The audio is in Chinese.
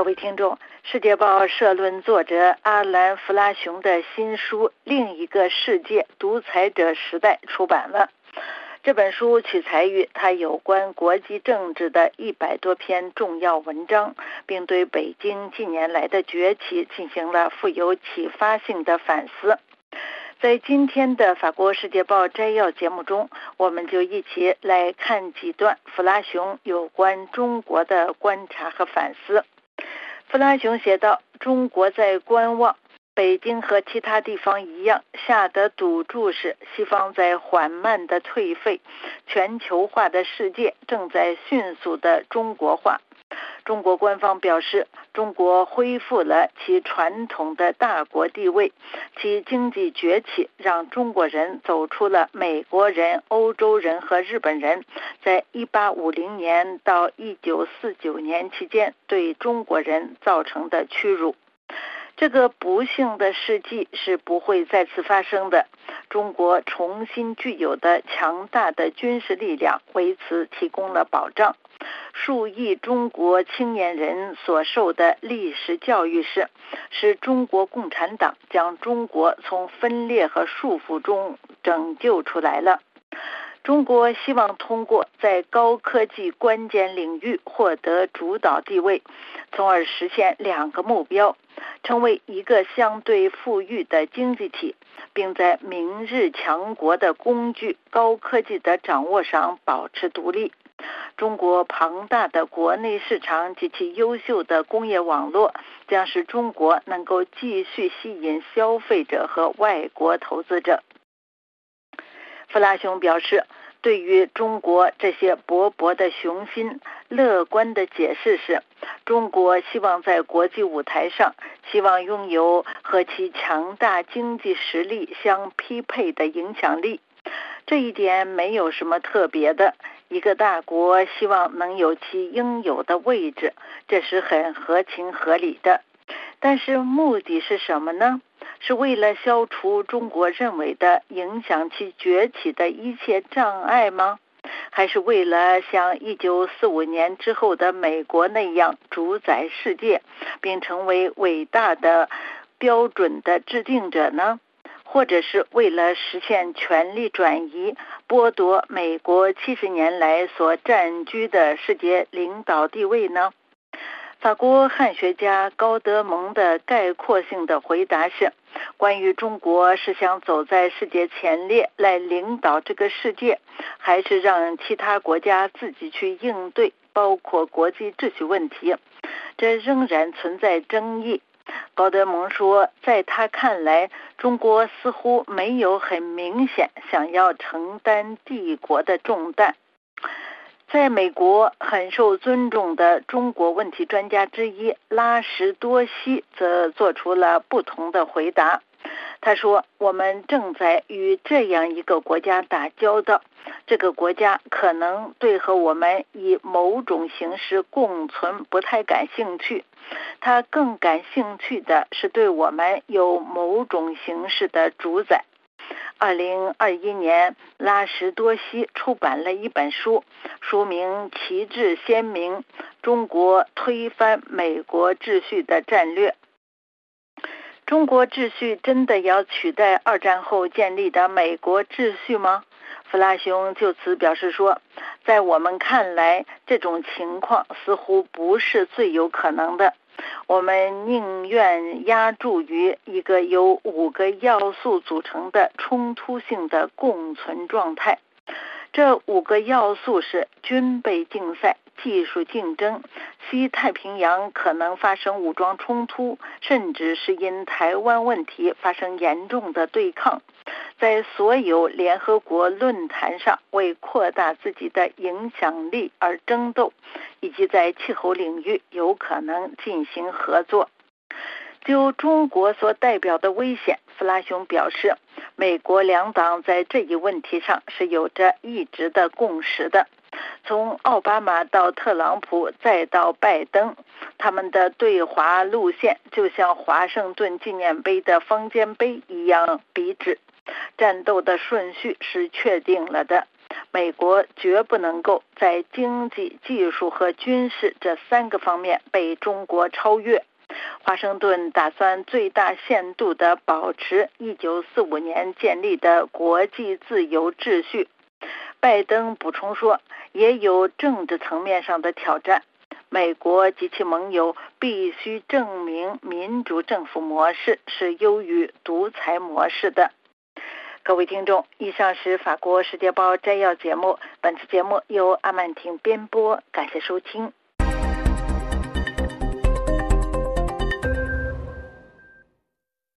各位听众，世界报社论作者阿兰·弗拉雄的新书《另一个世界：独裁者时代》出版了。这本书取材于他有关国际政治的100多篇重要文章，并对北京近年来的崛起进行了富有启发性的反思。在今天的法国世界报摘要节目中，我们就一起来看几段弗拉雄有关中国的观察和反思。弗拉雄写道，中国在观望，北京和其他地方一样下的赌注是西方在缓慢的退废，全球化的世界正在迅速的中国化。中国官方表示，中国恢复了其传统的大国地位，其经济崛起让中国人走出了美国人、欧洲人和日本人在1850年到1949年期间对中国人造成的屈辱。这个不幸的事迹是不会再次发生的。中国重新具有的强大的军事力量为此提供了保障。数亿中国青年人所受的历史教育是中国共产党将中国从分裂和束缚中拯救出来了。中国希望通过在高科技关键领域获得主导地位，从而实现2个目标：成为一个相对富裕的经济体，并在明日强国的工具高科技的掌握上保持独立。中国庞大的国内市场及其优秀的工业网络将使中国能够继续吸引消费者和外国投资者。弗拉雄表示，对于中国这些勃勃的雄心，乐观的解释是，中国希望在国际舞台上，希望拥有和其强大经济实力相匹配的影响力。这一点没有什么特别的，一个大国希望能有其应有的位置，这是很合情合理的。但是目的是什么呢？是为了消除中国认为的影响其崛起的一切障碍吗？还是为了像1945年之后的美国那样主宰世界，并成为伟大的标准的制定者呢？或者是为了实现权力转移，剥夺美国70年来所占据的世界领导地位呢？法国汉学家高德蒙的概括性的回答是，关于中国是想走在世界前列来领导这个世界，还是让其他国家自己去应对包括国际秩序问题，这仍然存在争议。高德蒙说，在他看来，中国似乎没有很明显想要承担帝国的重担。在美国很受尊重的中国问题专家之一拉什多西则做出了不同的回答。他说，我们正在与这样一个国家打交道，这个国家可能对和我们以某种形式共存不太感兴趣，他更感兴趣的是对我们有某种形式的主宰。2021年，拉什多西出版了一本书，书名旗帜鲜明：中国推翻美国秩序的战略。中国秩序真的要取代2战后建立的美国秩序吗？弗拉雄就此表示说，在我们看来，这种情况似乎不是最有可能的。我们宁愿押注于一个由5个要素组成的冲突性的共存状态。这5个要素是军备竞赛、技术竞争、西太平洋可能发生武装冲突，甚至是因台湾问题发生严重的对抗，在所有联合国论坛上为扩大自己的影响力而争斗，以及在气候领域有可能进行合作。就中国所代表的危险，弗拉雄表示，美国两党在这一问题上是有着一直的共识的。从奥巴马到特朗普再到拜登，他们的对华路线就像华盛顿纪念碑的方尖碑一样笔直。战斗的顺序是确定了的， 美国绝不能够在经济、技术和军事这3个方面被中国超越。华盛顿打算最大限度地保持1945年建立的国际自由秩序。拜登补充说，也有政治层面上的挑战。美国及其盟友必须证明民主政府模式是优于独裁模式的。各位听众，以上是法国世界报摘要节目，本次节目由阿曼婷编播，感谢收听。